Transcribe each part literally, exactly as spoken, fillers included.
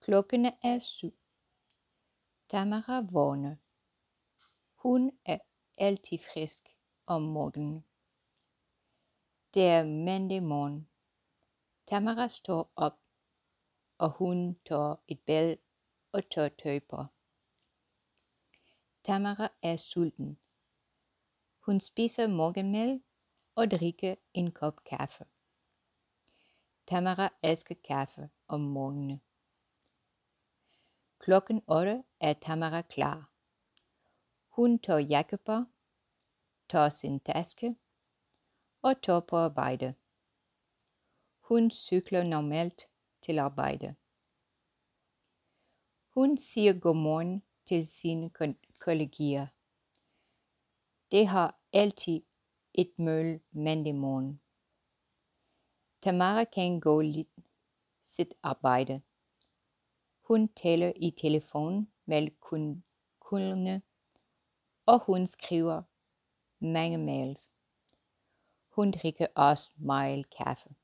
Klokken er syv. Tamara vågner. Hun er altid frisk om morgenen. Det er mandag morgen. Tamara står op, og hun tager et bad og tager tøj på. Tamara er sulten. Hun spiser morgenmad og drikker en kop kaffe. Tamara elsker kaffe om morgenen. Klokken otte er Tamara klar. Hun tager jakke på, tager sin taske og tager på arbejde. Hun cykler normalt til arbejde. Hun siger godmorgen til sine kollegier. Det har altid et møde mandag morgen. Tamara kan gå lidt sit arbejde. Hun taler i telefon med kunderne, og hun skriver mange mails. Hun drikker også meget kaffe.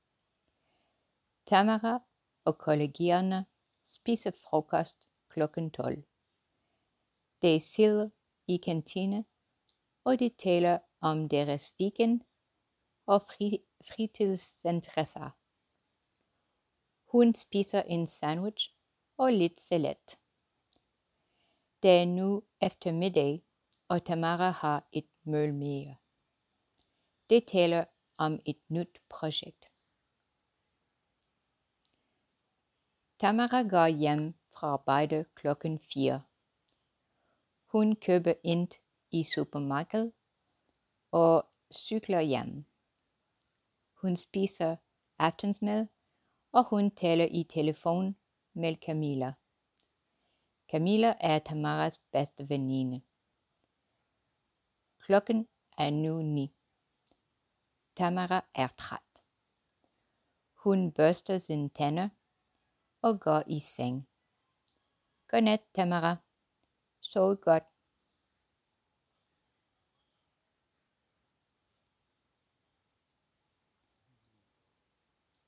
Tamara og kollegierne spiser frokost klokken tolv. De sidder i kantine, og de taler om deres weekend og fri, fritidsinteresser. Hun spiser en sandwich og lidt salat. Det er nu eftermiddag, og Tamara har et møde mere. De taler om et nyt projekt. Tamara går hjem fra arbejde klokken fire. Hun køber ind i supermarkedet og cykler hjem. Hun spiser aftensmad, og hun taler i telefon med Camilla. Camilla er Tamaras bedste veninde. Klokken er nu ni. Tamara er træt. Hun børster sine tænder og går i seng. Godnat, Tamara. Sov godt.